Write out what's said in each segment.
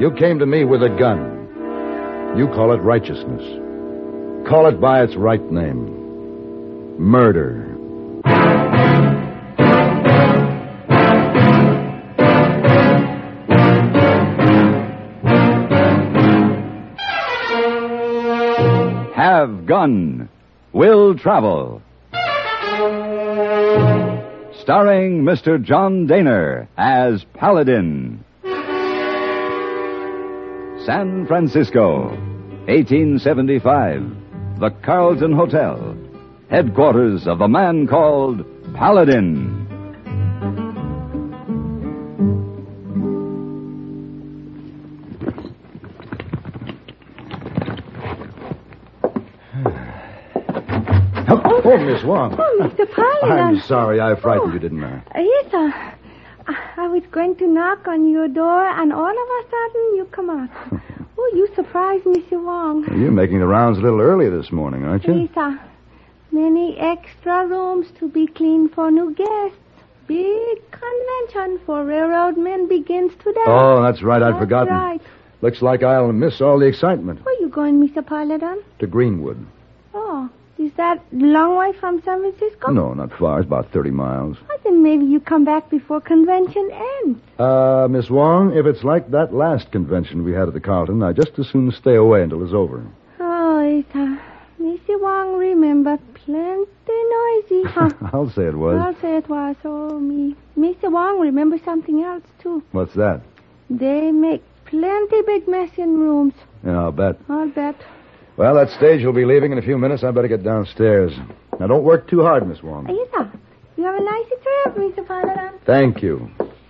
You came to me with a gun. You call it righteousness. Call it by its right name. Murder. Have Gun. Will Travel. Starring Mr. John Daner as Paladin. San Francisco, 1875. The Carlton Hotel. Headquarters of the man called Paladin. Oh, Miss Wong. Oh, Mr. Paladin. I'm sorry I frightened you, didn't I? Yes, I was going to knock on your door, and all of a sudden you come out. Oh, you surprised me, Mr. Wong. You're making the rounds a little early this morning, aren't you? Yes, many extra rooms to be cleaned for new guests. Big convention for railroad men begins today. Oh, that's right. I'd forgotten. Right. Looks like I'll miss all the excitement. Where are you going, Mr. Paladin? To Greenwood. Oh, is that a long way from San Francisco? No, not far. It's about 30 miles. Well, then maybe you come back before convention ends. Miss Wong, if it's like that last convention we had at the Carlton, I'd just as soon stay away until it's over. Oh, Mr. Wong, remember, plenty noisy, huh? I'll say it was. I'll say it was. Oh, me. Mr. Wong, remember something else, too. What's that? They make plenty big mess in rooms. Yeah, I'll bet. I'll bet. Well, that stage will be leaving in a few minutes. I better get downstairs. Now, don't work too hard, Miss Wong. Yes, sir. You have a nice trip, Mr. Paladin. Thank you.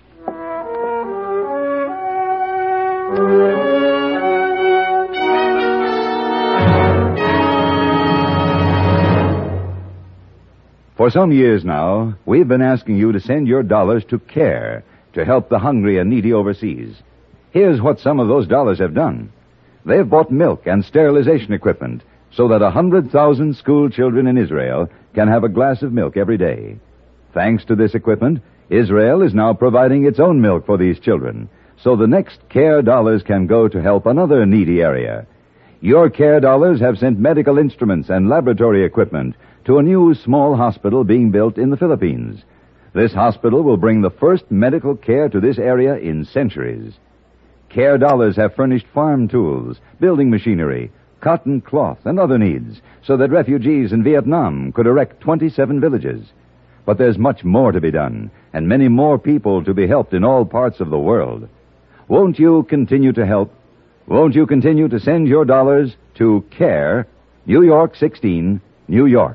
For some years now, we've been asking you to send your dollars to CARE to help the hungry and needy overseas. Here's what some of those dollars have done. They've bought milk and sterilization equipment so that 100,000 school children in Israel can have a glass of milk every day. Thanks to this equipment, Israel is now providing its own milk for these children, so the next CARE dollars can go to help another needy area. Your CARE dollars have sent medical instruments and laboratory equipment to a new small hospital being built in the Philippines. This hospital will bring the first medical care to this area in centuries. CARE dollars have furnished farm tools, building machinery, cotton cloth, and other needs so that refugees in Vietnam could erect 27 villages. But there's much more to be done, and many more people to be helped in all parts of the world. Won't you continue to help? Won't you continue to send your dollars to CARE, New York 16, New York?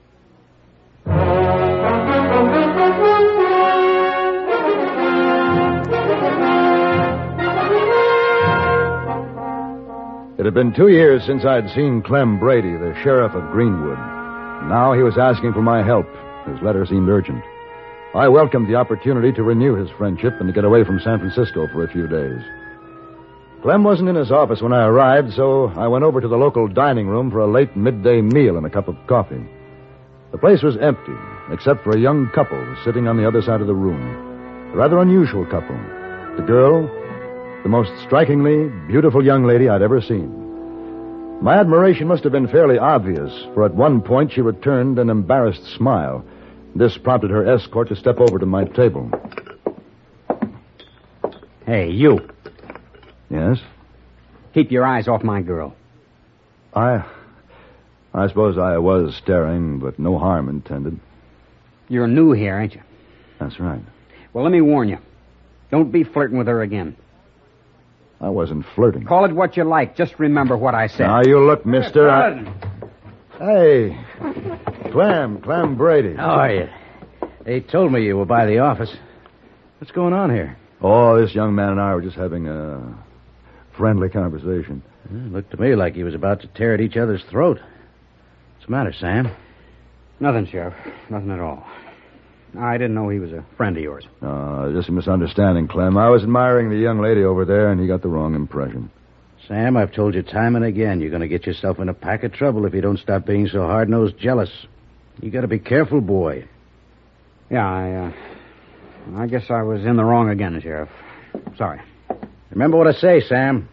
It had been 2 years since I'd seen Clem Brady, the sheriff of Greenwood. Now he was asking for my help. His letter seemed urgent. I welcomed the opportunity to renew his friendship and to get away from San Francisco for a few days. Clem wasn't in his office when I arrived, so I went over to the local dining room for a late midday meal and a cup of coffee. The place was empty, except for a young couple sitting on the other side of the room. A rather unusual couple. The girl, the most strikingly beautiful young lady I'd ever seen. My admiration must have been fairly obvious, for at one point she returned an embarrassed smile. This prompted her escort to step over to my table. Hey, you. Yes? Keep your eyes off my girl. I suppose I was staring, but no harm intended. You're new here, ain't you? That's right. Well, let me warn you. Don't be flirting with her again. I wasn't flirting. Call it what you like. Just remember what I said. Now, you look, mister. Hey, Clem Brady. How are you? They told me you were by the office. What's going on here? Oh, this young man and I were just having a friendly conversation. It looked to me like he was about to tear at each other's throat. What's the matter, Sam? Nothing, Sheriff. Nothing at all. I didn't know he was a friend of yours. Just a misunderstanding, Clem. I was admiring the young lady over there, and he got the wrong impression. Sam, I've told you time and again you're going to get yourself in a pack of trouble if you don't stop being so hard-nosed jealous. You got to be careful, boy. Yeah, I guess I was in the wrong again, Sheriff. Sorry. Remember what I say, Sam.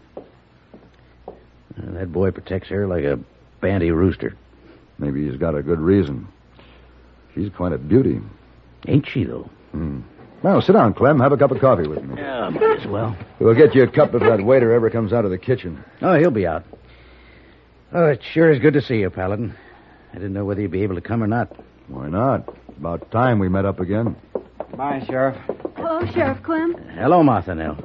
That boy protects her like a banty rooster. Maybe he's got a good reason. She's quite a beauty. Ain't she, though? Well, sit down, Clem. Have a cup of coffee with me. Yeah, might as well. We'll get you a cup if that waiter ever comes out of the kitchen. Oh, he'll be out. Oh, it sure is good to see you, Paladin. I didn't know whether you'd be able to come or not. Why not? About time we met up again. Bye, Sheriff. Hello, Sheriff Clem. Hello, Martha Nell.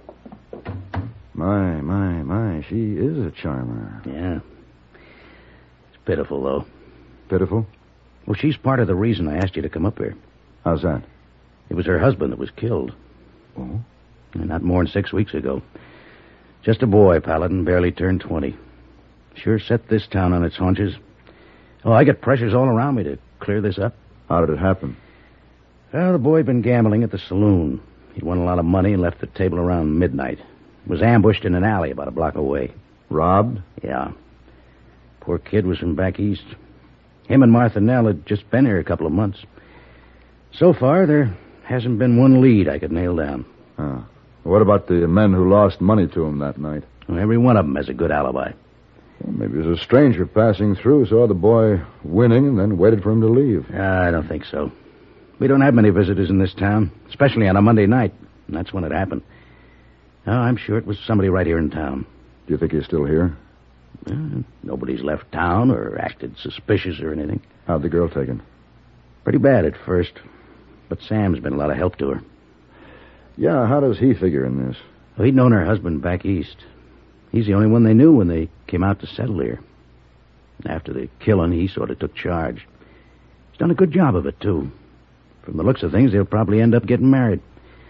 My, she is a charmer. Yeah. It's pitiful, though. Pitiful? Well, she's part of the reason I asked you to come up here. How's that? It was her husband that was killed. Oh? Not more than 6 weeks ago. Just a boy, Paladin, barely turned 20. Sure set this town on its haunches. Oh, I get pressures all around me to clear this up. How did it happen? Well, the boy had been gambling at the saloon. He'd won a lot of money and left the table around midnight. Was ambushed in an alley about a block away. Robbed? Yeah. Poor kid was from back east. Him and Martha Nell had just been here a couple of months. So far, there hasn't been one lead I could nail down. What about the men who lost money to him that night? Well, every one of them has a good alibi. Well, maybe it was a stranger passing through, saw the boy winning, and then waited for him to leave. I don't think so. We don't have many visitors in this town, especially on a Monday night. And that's when it happened. Oh, I'm sure it was somebody right here in town. Do you think he's still here? Nobody's left town or acted suspicious or anything. How'd the girl take it? Pretty bad at first. But Sam's been a lot of help to her. Yeah, how does he figure in this? Well, he'd known her husband back east. He's the only one they knew when they came out to settle here. After the killing, he sort of took charge. He's done a good job of it, too. From the looks of things, they'll probably end up getting married.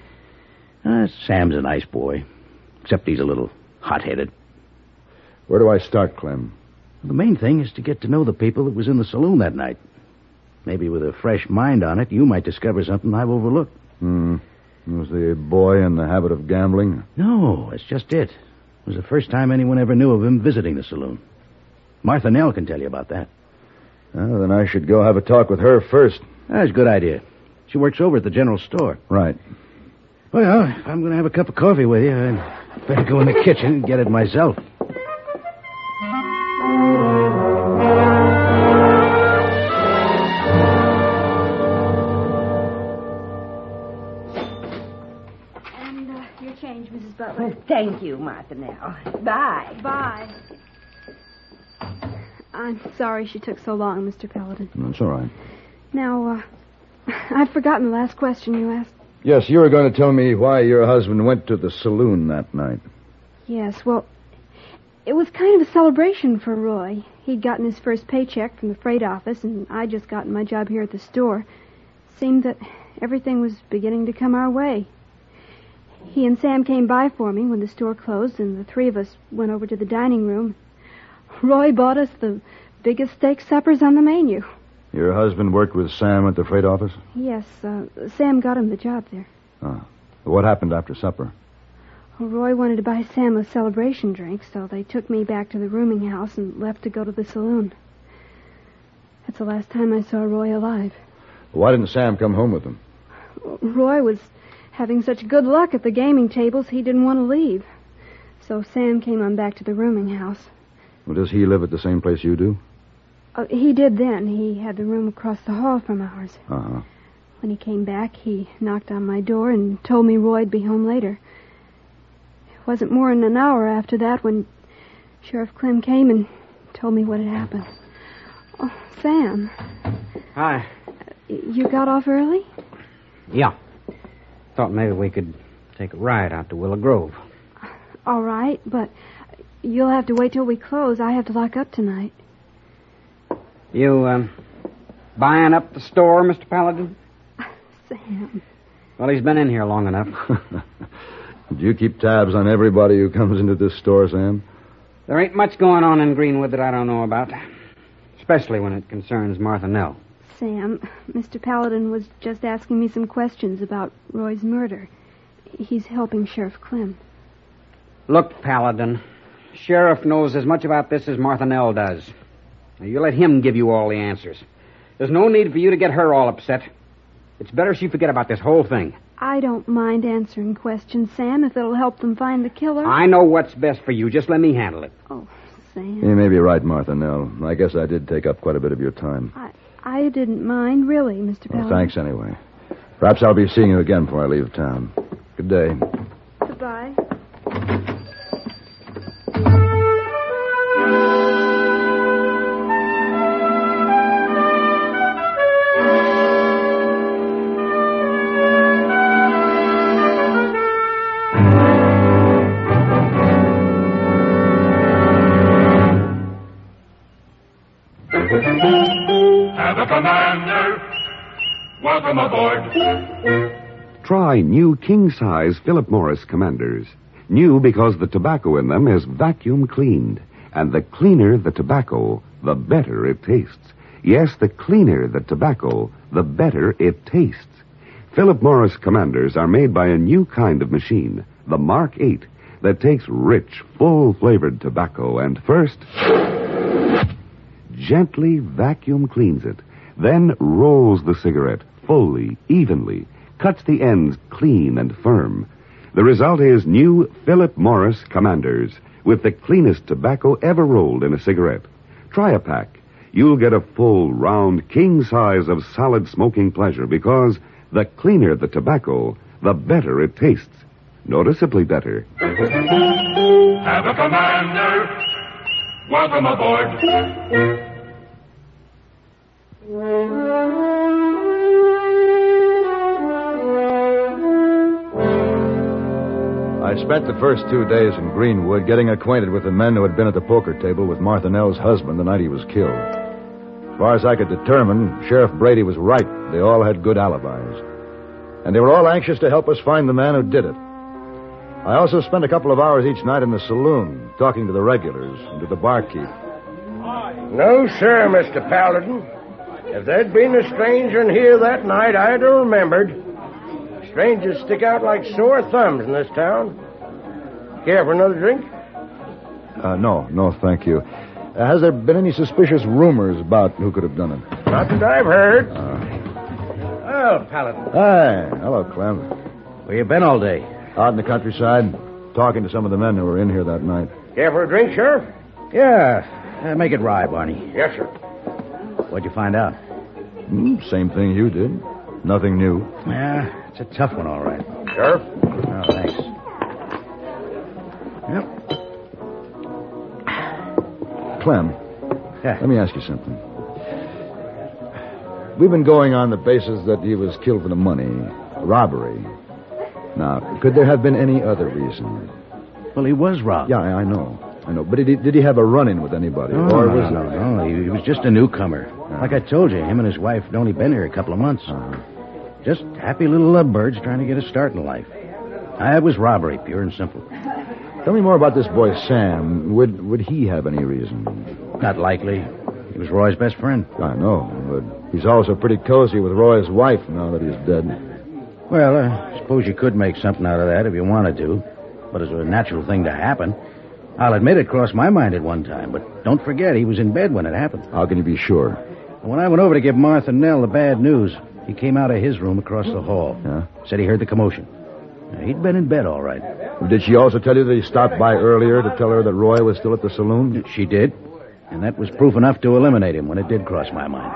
Sam's a nice boy, except he's a little hot-headed. Where do I start, Clem? The main thing is to get to know the people that was in the saloon that night. Maybe with a fresh mind on it, you might discover something I've overlooked. Was the boy in the habit of gambling? No, that's just it. It was the first time anyone ever knew of him visiting the saloon. Martha Nell can tell you about that. Well, then I should go have a talk with her first. That's a good idea. She works over at the general store. Right. Well, if I'm going to have a cup of coffee with you, I'd better go in the kitchen and get it myself. And your change, Mrs. Butler. Oh, thank you, Martha Nell. Bye. Bye. I'm sorry she took so long, Mr. Paladin. That's all right. Now, I've forgotten the last question you asked. Yes, you were going to tell me why your husband went to the saloon that night. Yes, well, it was kind of a celebration for Roy. He'd gotten his first paycheck from the freight office, and I'd just gotten my job here at the store. Seemed that everything was beginning to come our way. He and Sam came by for me when the store closed, and the three of us went over to the dining room. Roy bought us the biggest steak suppers on the menu. Your husband worked with Sam at the freight office? Yes, Sam got him the job there. What happened after supper? Well, Roy wanted to buy Sam a celebration drink, so they took me back to the rooming house and left to go to the saloon. That's the last time I saw Roy alive. Why didn't Sam come home with them? Roy was having such good luck at the gaming tables, he didn't want to leave. So Sam came on back to the rooming house. Well, does he live at the same place you do? He did then. He had the room across the hall from ours. Uh-huh. When he came back, he knocked on my door and told me Roy'd be home later. It wasn't more than an hour after that when Sheriff Clem came and told me what had happened. Oh, Sam. Hi. You got off early? Yeah. Thought maybe we could take a ride out to Willow Grove. All right, but you'll have to wait till we close. I have to lock up tonight. You, buying up the store, Mr. Paladin? Sam. Well, he's been in here long enough. Do you keep tabs on everybody who comes into this store, Sam? There ain't much going on in Greenwood that I don't know about. Especially when it concerns Martha Nell. Sam, Mr. Paladin was just asking me some questions about Roy's murder. He's helping Sheriff Clem. Look, Paladin, Sheriff knows as much about this as Martha Nell does. Now, you let him give you all the answers. There's no need for you to get her all upset. It's better she forget about this whole thing. I don't mind answering questions, Sam, if it'll help them find the killer. I know what's best for you. Just let me handle it. Oh, Sam. You may be right, Martha Nell. I guess I did take up quite a bit of your time. I didn't mind, really, Mr. Paladin. Well, thanks anyway. Perhaps I'll be seeing you again before I leave town. Good day. Goodbye. Have a commander. Welcome aboard. Try new king-size Philip Morris Commanders. New because the tobacco in them is vacuum cleaned. And the cleaner the tobacco, the better it tastes. Yes, the cleaner the tobacco, the better it tastes. Philip Morris Commanders are made by a new kind of machine, the Mark 8, that takes rich, full-flavored tobacco and first gently vacuum cleans it, then rolls the cigarette fully, evenly, cuts the ends clean and firm. The result is new Philip Morris Commanders, with the cleanest tobacco ever rolled in a cigarette. Try a pack. You'll get a full, round, king size of solid smoking pleasure because the cleaner the tobacco, the better it tastes. Noticeably better. Have a commander. Welcome aboard. I spent the first 2 days in Greenwood getting acquainted with the men who had been at the poker table with Martha Nell's husband the night he was killed. As far as I could determine, Sheriff Brady was right. They all had good alibis. And they were all anxious to help us find the man who did it. I also spent a couple of hours each night in the saloon, talking to the regulars and to the barkeep. No, sir, Mr. Paladin. If there'd been a stranger in here that night, I'd have remembered. Strangers stick out like sore thumbs in this town. Care for another drink? No, thank you. Has there been any suspicious rumors about who could have done it? Not that I've heard. Oh, Paladin. Hi. Hello, Clem. Where you been all day? Out in the countryside, talking to some of the men who were in here that night. Care for a drink, Sheriff? Yeah. Make it rye, Barney. Yes, sir. What'd you find out? Same thing you did. Nothing new. Yeah, it's a tough one, all right. Sheriff? Oh, thanks. Yep. Clem, Yeah. let me ask you something. We've been going on the basis that he was killed for the money, robbery. Now, could there have been any other reason? Well, he was robbed. Yeah, I know. But did he have a run-in with anybody? No, or no, was no. He was just a newcomer. Like I told you, him and his wife had only been here a couple of months. Just happy little lovebirds trying to get a start in life. It was robbery, pure and simple. Tell me more about this boy, Sam. Would he have any reason? Not likely. He was Roy's best friend. I know, but he's also pretty cozy with Roy's wife now that he's dead. Well, I suppose you could make something out of that if you wanted to. But it's a natural thing to happen. I'll admit it crossed my mind at one time, but don't forget he was in bed when it happened. How can you be sure? When I went over to give Martha Nell the bad news, he came out of his room across the hall. Yeah? Said he heard the commotion. He'd been in bed all right. Did she also tell you that he stopped by earlier to tell her that Roy was still at the saloon? She did. And that was proof enough to eliminate him when it did cross my mind.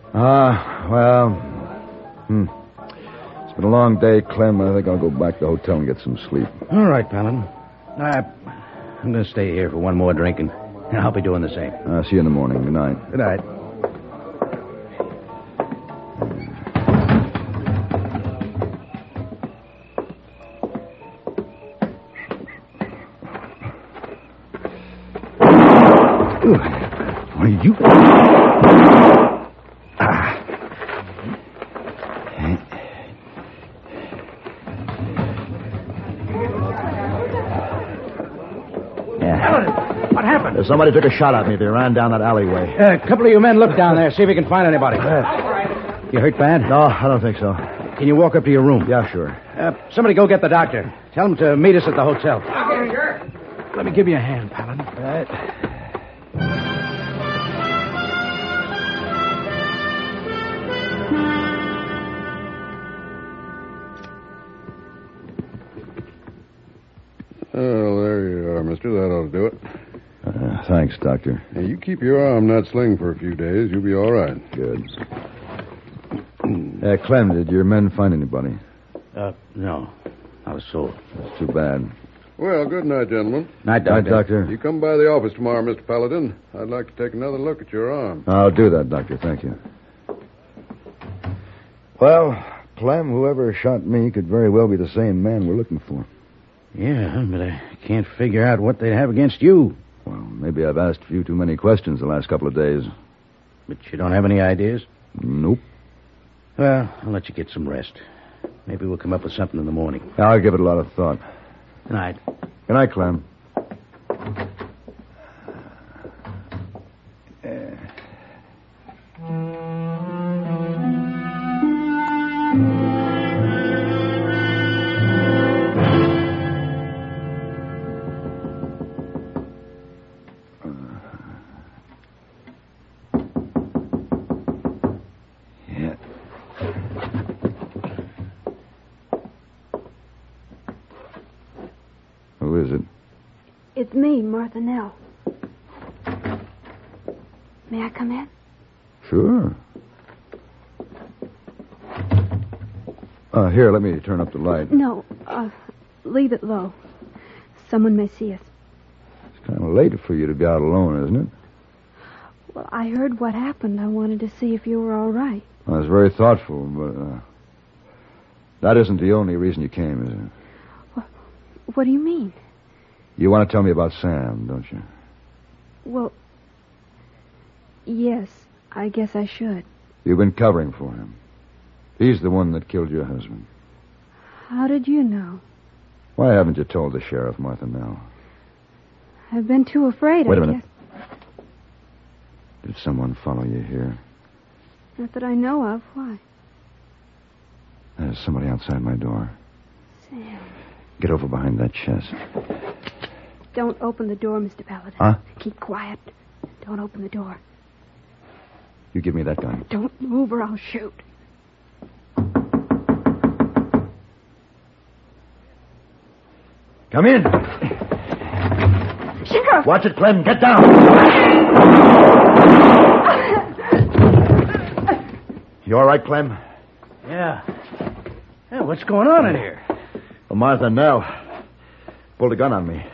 It's been a long day, Clem. I think I'll go back to the hotel and get some sleep. All right, Paladin. I'm going to stay here for one more drink, and I'll be doing the same. See you in the morning. Good night. Good night. Why, you... What happened? Somebody took a shot at me. They ran down that alleyway. A couple of you men look down there, see if you can find anybody. You hurt bad? No, I don't think so. Can you walk up to your room? Yeah, sure. Somebody go get the doctor. Tell him to meet us at the hotel. Let me give you a hand, Paladin. All right. mister. That ought to do it. Thanks, Doctor. Hey, you keep your arm not sling for a few days. You'll be all right. Good. Clem, did your men find anybody? No. Not a soul. That's too bad. Well, good night, gentlemen. Night, Doctor. Night, Doctor. You come by the office tomorrow, Mr. Paladin. I'd like to take another look at your arm. I'll do that, Doctor. Thank you. Well, Clem, whoever shot me could very well be the same man we're looking for. Yeah, but I can't figure out what they'd have against you. Well, maybe I've asked a few too many questions the last couple of days. But you don't have any ideas? Nope. Well, I'll let you get some rest. Maybe we'll come up with something in the morning. I'll give it a lot of thought. Good night. Good night, Clem. Who is it? It's me, Martha Nell. May I come in? Sure. Here, let me turn up the light. No, leave it low. Someone may see us. It's kind of late for you to be out alone, isn't it? Well, I heard what happened. I wanted to see if you were all right. Well, that's very thoughtful, but that isn't the only reason you came, is it? What do you mean? You want to tell me about Sam, don't you? Well, yes, I guess I should. You've been covering for him. He's the one that killed your husband. How did you know? Why haven't you told the sheriff, Martha Nell? I've been too afraid, Wait a I minute. guess. Did someone follow you here? Not that I know of. Why? There's somebody outside my door. Sam. Get over behind that chest. Don't open the door, Mr. Paladin. Huh? Keep quiet. Don't open the door. You give me that gun. Don't move or I'll shoot. Come in. Sheriff! Watch it, Clem. Get down. You all right, Clem? Yeah. Hey, what's going on in here? Well, Martha Nell pulled a gun on me.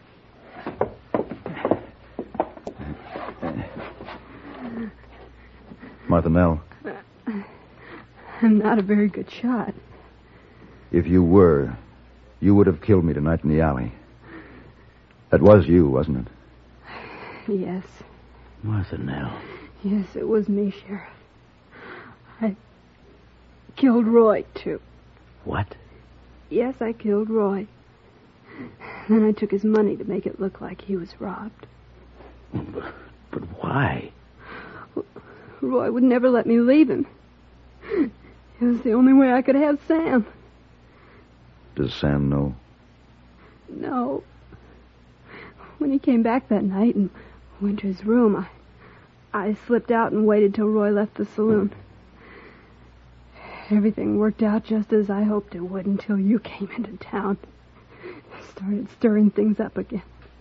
Martha Nell. I'm not a very good shot. If you were, you would have killed me tonight in the alley. That was you, wasn't it? Yes. Martha Nell. Yes, it was me, Sheriff. I killed Roy, too. What? Yes, I killed Roy. Then I took his money to make it look like he was robbed. But why? Roy would never let me leave him. It was the only way I could have Sam. Does Sam know? No. When he came back that night and went to his room, I slipped out and waited till Roy left the saloon. Everything worked out just as I hoped it would until you came into town. Started stirring things up again.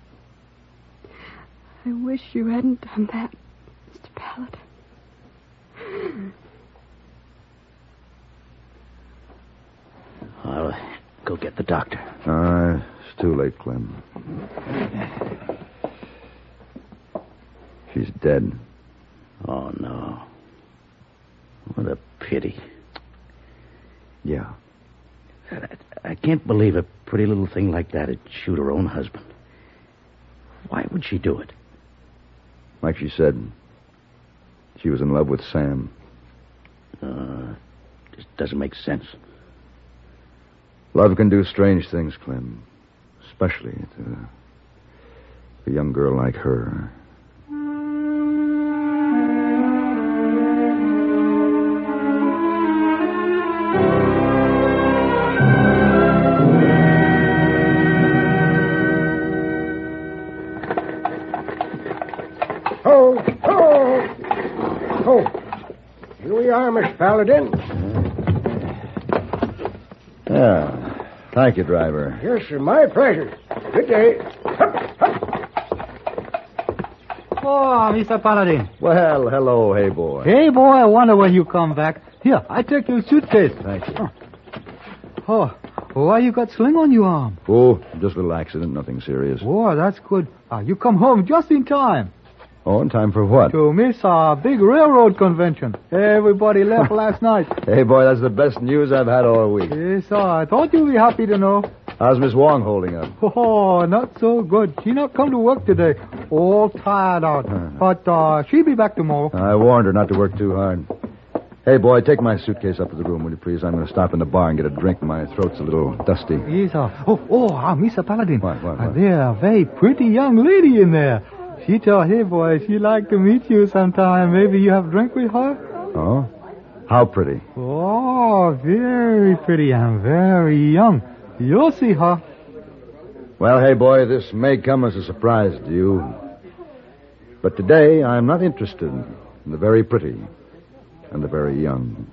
I wish you hadn't done that, Mr. Paladin. I'll go get the doctor. It's too late, Clem. She's dead. Oh, no. What a pity. Yeah. I can't believe a pretty little thing like that would shoot her own husband. Why would she do it? Like she said, she was in love with Sam. Just doesn't make sense. Love can do strange things, Clem. Especially to a young girl like her. Here we are, Miss Paladin. Yeah. Thank you, driver. Yes, sir. My pleasure. Good day. Hup, hup. Oh, Mr. Paladin. Well, hello, hey boy. Hey, boy, I wonder when you come back. Here, I take your suitcase. Thank you. Oh, why you got sling on your arm? Oh, just a little accident, nothing serious. Oh, that's good. You come home just in time. Oh, in time for what? To miss our big railroad convention. Everybody left last night. Hey, boy, that's the best news I've had all week. Yes, I thought you'd be happy to know. How's Miss Wong holding up? Oh, not so good. She not come to work today. All tired out. But she'll be back tomorrow. I warned her not to work too hard. Hey, boy, take my suitcase up to the room, will you please? I'm going to stop in the bar and get a drink. My throat's a little dusty. Yes, Mr. Paladin. What? There's a very pretty young lady in there. She told hey, boy, she'd like to meet you sometime. Maybe you have a drink with her? Oh? How pretty? Oh, very pretty and very young. You'll see her. Well, hey, boy, this may come as a surprise to you. But today, I'm not interested in the very pretty and the very young.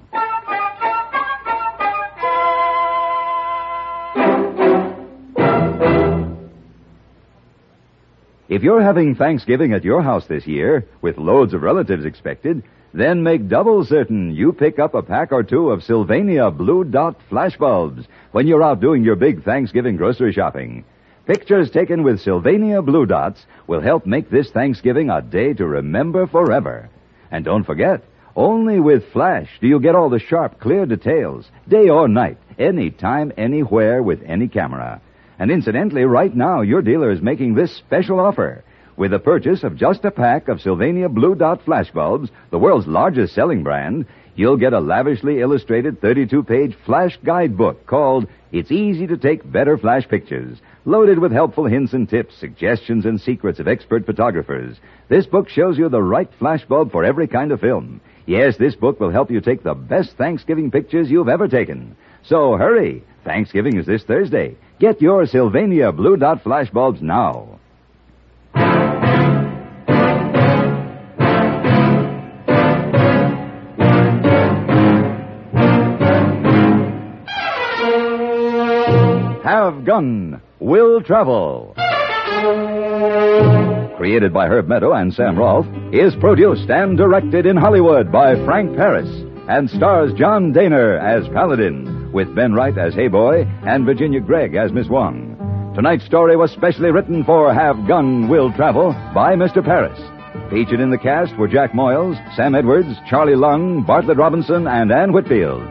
If you're having Thanksgiving at your house this year, with loads of relatives expected, then make double certain you pick up a pack or two of Sylvania Blue Dot flashbulbs when you're out doing your big Thanksgiving grocery shopping. Pictures taken with Sylvania Blue Dots will help make this Thanksgiving a day to remember forever. And don't forget, only with Flash do you get all the sharp, clear details, day or night, anytime, anywhere, with any camera. And incidentally, right now, your dealer is making this special offer. With the purchase of just a pack of Sylvania Blue Dot flashbulbs, the world's largest selling brand, you'll get a lavishly illustrated 32-page flash guidebook called It's Easy to Take Better Flash Pictures, loaded with helpful hints and tips, suggestions and secrets of expert photographers. This book shows you the right flashbulb for every kind of film. Yes, this book will help you take the best Thanksgiving pictures you've ever taken. So hurry. Thanksgiving is this Thursday. Get your Sylvania Blue Dot flashbulbs now. Have Gun Will Travel. Created by Herb Meadow and Sam Rolfe, is produced and directed in Hollywood by Frank Paris and stars John Daner as Paladin, with Ben Wright as Hey Boy and Virginia Gregg as Miss Wong. Tonight's story was specially written for Have Gun Will Travel by Mr. Paris. Featured in the cast were Jack Moyles, Sam Edwards, Charlie Lung, Bartlett Robinson, and Ann Whitfield.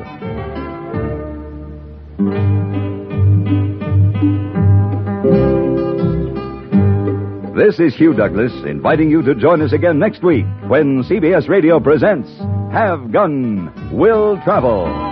This is Hugh Douglas inviting you to join us again next week when CBS Radio presents Have Gun Will Travel.